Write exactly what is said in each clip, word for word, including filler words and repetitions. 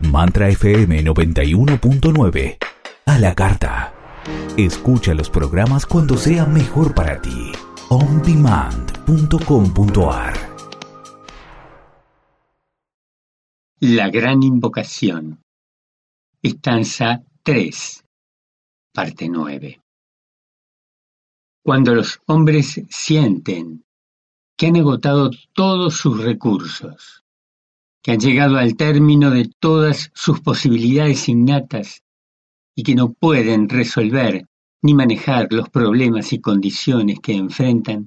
Mantra F M noventa y uno punto nueve. A la carta. Escucha los programas cuando sea mejor para ti. on demand punto com punto a r. La gran invocación. Estanza tres, parte nueve. Cuando los hombres sienten que han agotado todos sus recursos, que han llegado al término de todas sus posibilidades innatas y que no pueden resolver ni manejar los problemas y condiciones que enfrentan,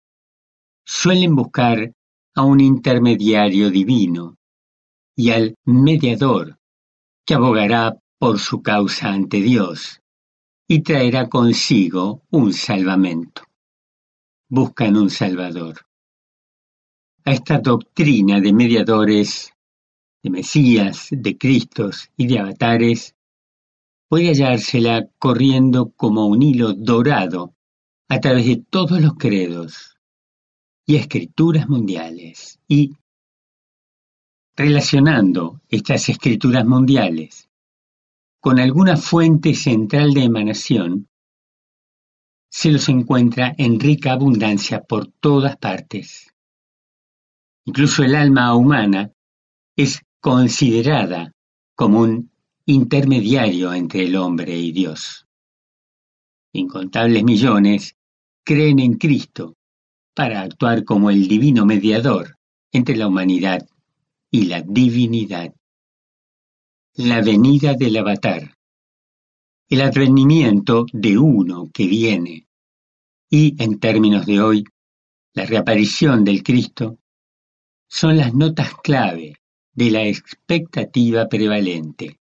suelen buscar a un intermediario divino y al mediador que abogará por su causa ante Dios y traerá consigo un salvamento. Buscan un Salvador. A esta doctrina de mediadores, de Mesías, de Cristos y de avatares, puede hallársela corriendo como un hilo dorado a través de todos los credos y escrituras mundiales, y relacionando estas escrituras mundiales con alguna fuente central de emanación, se los encuentra en rica abundancia por todas partes. Incluso el alma humana es considerada como un intermediario entre el hombre y Dios. Incontables millones creen en Cristo para actuar como el divino mediador entre la humanidad y la divinidad. La venida del avatar, el advenimiento de uno que viene, y, en términos de hoy, la reaparición del Cristo, son las notas clave de la expectativa prevalente.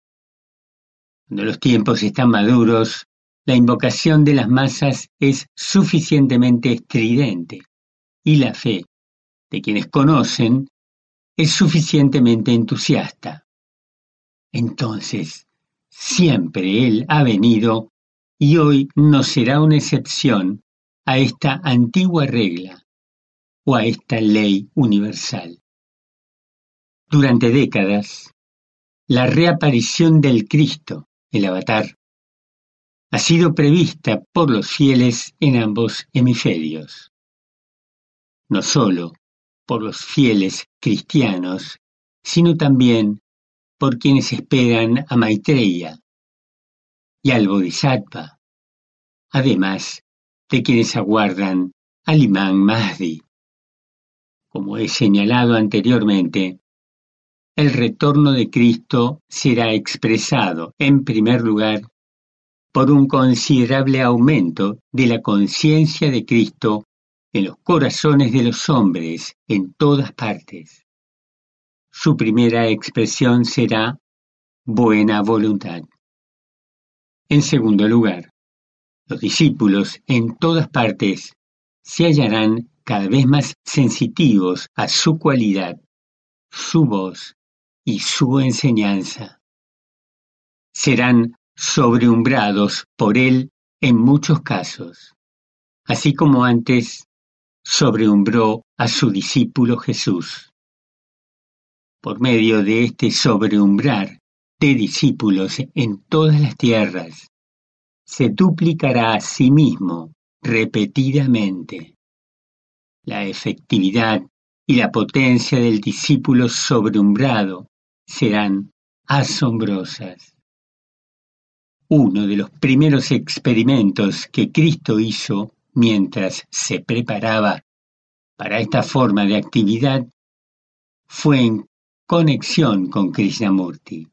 Cuando los tiempos están maduros, la invocación de las masas es suficientemente estridente y la fe de quienes conocen es suficientemente entusiasta. Entonces, siempre Él ha venido y hoy no será una excepción a esta antigua regla o a esta ley universal. Durante décadas, la reaparición del Cristo, el avatar, ha sido prevista por los fieles en ambos hemisferios. No solo por los fieles cristianos, sino también por quienes esperan a Maitreya y al Bodhisattva, además de quienes aguardan al Imán Mahdi. Como he señalado anteriormente, el retorno de Cristo será expresado, en primer lugar, por un considerable aumento de la conciencia de Cristo en los corazones de los hombres en todas partes. Su primera expresión será buena voluntad. En segundo lugar, los discípulos en todas partes se hallarán cada vez más sensitivos a su cualidad, su voz y su enseñanza. Serán sobreumbrados por él en muchos casos, así como antes sobreumbró a su discípulo Jesús. Por medio de este sobreumbrar de discípulos en todas las tierras, se duplicará a sí mismo repetidamente. La efectividad y la potencia del discípulo sobreumbrado serán asombrosas. Uno de los primeros experimentos que Cristo hizo mientras se preparaba para esta forma de actividad fue en conexión con Krishnamurti.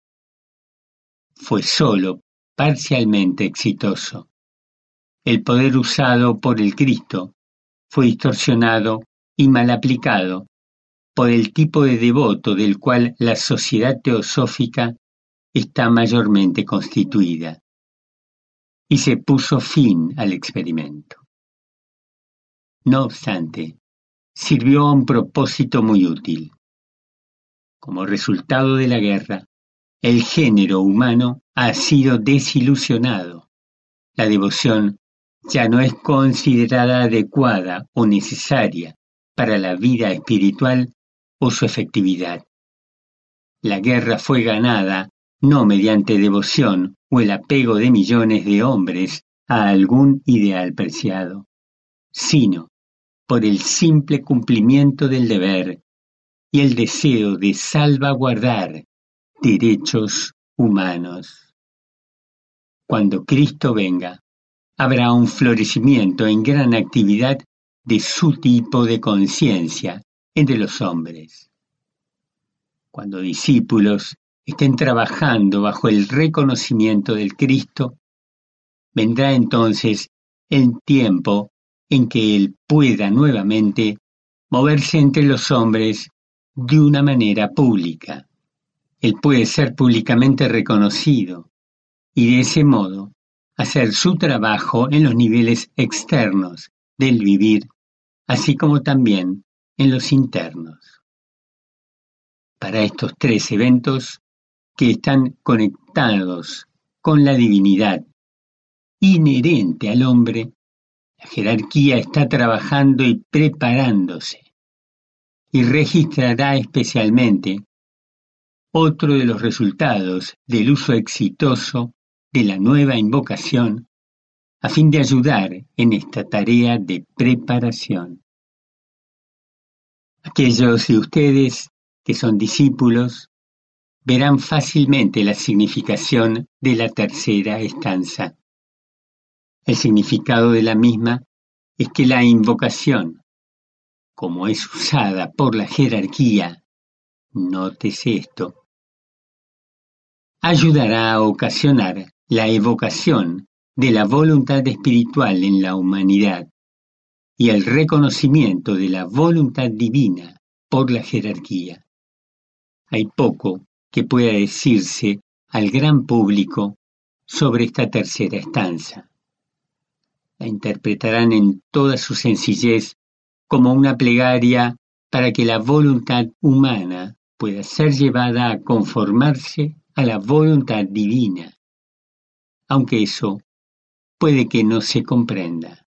Fue solo parcialmente exitoso. El poder usado por el Cristo fue distorsionado y mal aplicado por el tipo de devoto del cual la sociedad teosófica está mayormente constituida, y se puso fin al experimento. No obstante, sirvió a un propósito muy útil. Como resultado de la guerra, el género humano ha sido desilusionado. La devoción ya no es considerada adecuada o necesaria para la vida espiritual o su efectividad. La guerra fue ganada no mediante devoción o el apego de millones de hombres a algún ideal preciado, sino por el simple cumplimiento del deber y el deseo de salvaguardar derechos humanos. Cuando Cristo venga, habrá un florecimiento en gran actividad de su tipo de conciencia entre los hombres. Cuando discípulos estén trabajando bajo el reconocimiento del Cristo, vendrá entonces el tiempo en que Él pueda nuevamente moverse entre los hombres de una manera pública. Él puede ser públicamente reconocido y de ese modo hacer su trabajo en los niveles externos del vivir, así como también en los internos. Para estos tres eventos que están conectados con la divinidad inherente al hombre, la jerarquía está trabajando y preparándose y registrará especialmente otro de los resultados del uso exitoso de la nueva invocación a fin de ayudar en esta tarea de preparación. Aquellos de ustedes que son discípulos verán fácilmente la significación de la tercera estanza. El significado de la misma es que la invocación, como es usada por la jerarquía, nótese esto, ayudará a ocasionar la evocación de la voluntad espiritual en la humanidad y el reconocimiento de la voluntad divina por la jerarquía. Hay poco que pueda decirse al gran público sobre esta tercera estanza. La interpretarán en toda su sencillez como una plegaria para que la voluntad humana pueda ser llevada a conformarse a la voluntad divina, aunque eso puede que no se comprenda.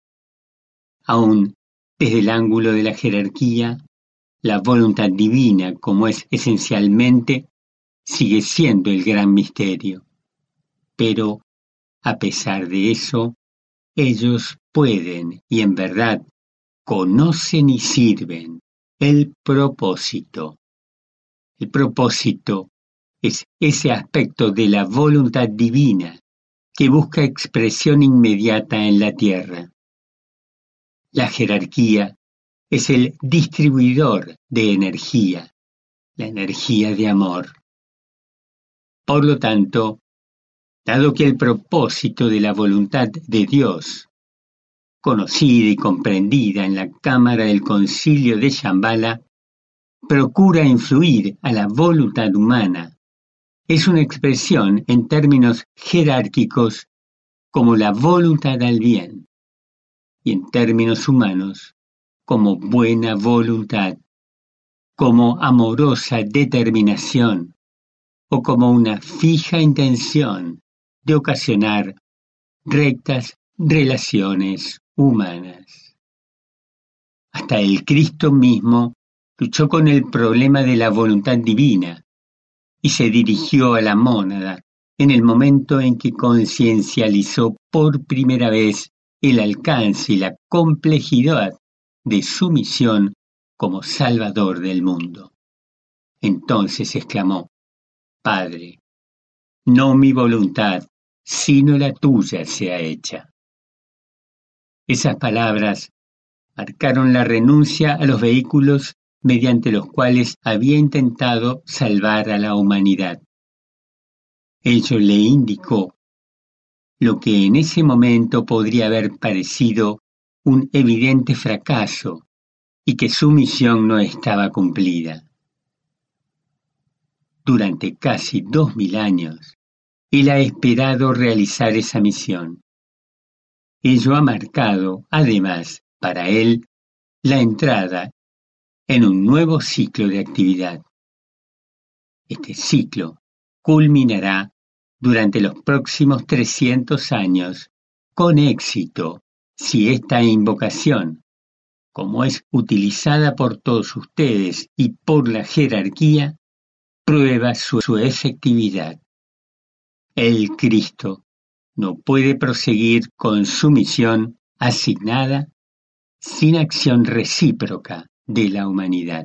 Aún desde el ángulo de la jerarquía, la voluntad divina, como es esencialmente, sigue siendo el gran misterio. Pero, a pesar de eso, ellos pueden, y en verdad, conocen y sirven el propósito. El propósito es ese aspecto de la voluntad divina que busca expresión inmediata en la tierra. La jerarquía es el distribuidor de energía, la energía de amor. Por lo tanto, dado que el propósito de la voluntad de Dios, conocida y comprendida en la Cámara del Concilio de Shambhala, procura influir a la voluntad humana, es una expresión en términos jerárquicos como la voluntad al bien, y en términos humanos como buena voluntad, como amorosa determinación o como una fija intención de ocasionar rectas relaciones humanas. Hasta el Cristo mismo luchó con el problema de la voluntad divina y se dirigió a la mónada en el momento en que conciencializó por primera vez el alcance y la complejidad de su misión como Salvador del mundo. Entonces exclamó: Padre, no mi voluntad, sino la tuya sea hecha. Esas palabras marcaron la renuncia a los vehículos mediante los cuales había intentado salvar a la humanidad. Ello le indicó lo que en ese momento podría haber parecido un evidente fracaso y que su misión no estaba cumplida. Durante casi dos mil años, él ha esperado realizar esa misión. Ello ha marcado, además, para él, la entrada en un nuevo ciclo de actividad. Este ciclo culminará durante los próximos trescientos años con éxito si esta invocación, como es utilizada por todos ustedes y por la jerarquía, prueba su, su efectividad. El Cristo no puede proseguir con su misión asignada sin acción recíproca de la humanidad.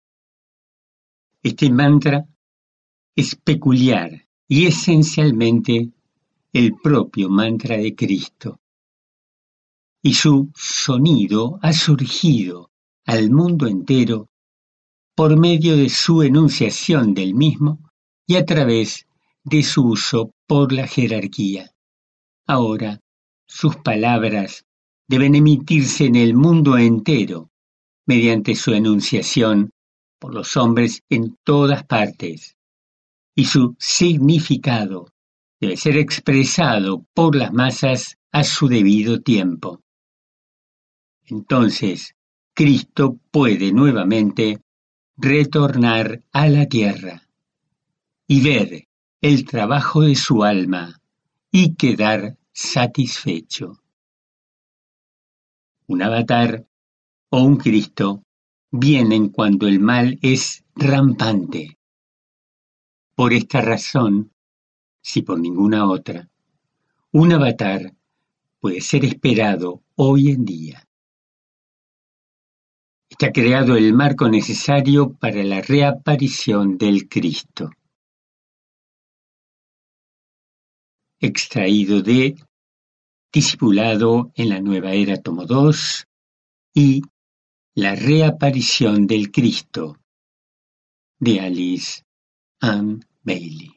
Este mantra es peculiar y esencialmente el propio mantra de Cristo, y su sonido ha surgido al mundo entero por medio de su enunciación del mismo y a través de su uso por la jerarquía. Ahora, sus palabras deben emitirse en el mundo entero mediante su enunciación por los hombres en todas partes, y su significado debe ser expresado por las masas a su debido tiempo. Entonces, Cristo puede nuevamente retornar a la tierra y ver el trabajo de su alma y quedar satisfecho. Un avatar o un Cristo vienen cuando el mal es rampante. Por esta razón, si por ninguna otra, un avatar puede ser esperado hoy en día. Está creado el marco necesario para la reaparición del Cristo. Extraído de Discipulado en la Nueva Era, tomo dos, y La reaparición del Cristo, de Alice Ann Bailey.